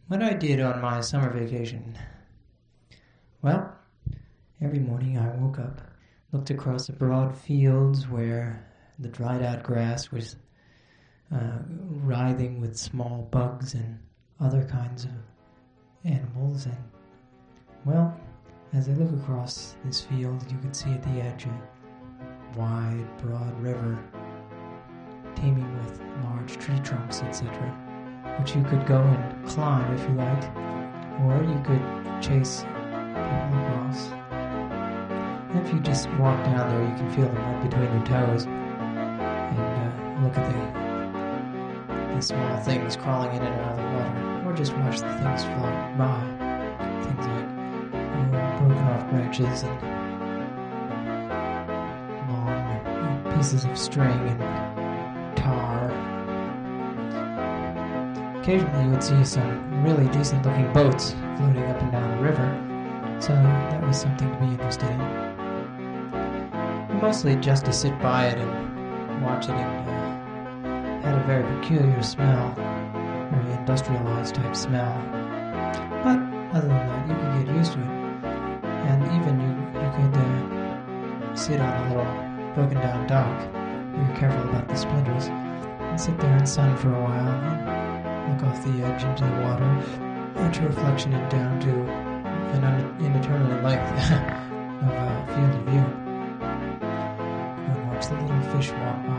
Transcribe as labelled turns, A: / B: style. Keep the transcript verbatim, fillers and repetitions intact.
A: what I did on my summer vacation. Well, every morning I woke up, looked across the broad fields where the dried-out grass was uh, writhing with small bugs and other kinds of animals, and, well, as I look across this field, you can see at the edge a wide, broad river teeming with large tree trunks, et cetera, which you could go and climb if you liked, or you could chase people across. And if you just walk down there, you can feel the mud between your toes and uh, look at the, the small things crawling in and out of the water, or just watch the things float by. Things like uh, broken off branches and long uh, pieces of string and tar. Occasionally you would see some really decent looking boats floating up and down the river, so that was something to be interested in. Mostly just to sit by it and watch it, and uh, had a very peculiar smell, very industrialized type smell. But other than that, you could get used to it, and even you, you could uh, sit on a little broken down dock, be careful about the splinters, and sit there in sun for a while, and look off the edge into the water, watch your reflection and down to an indeterminate length of uh, field of view. The little fish walk by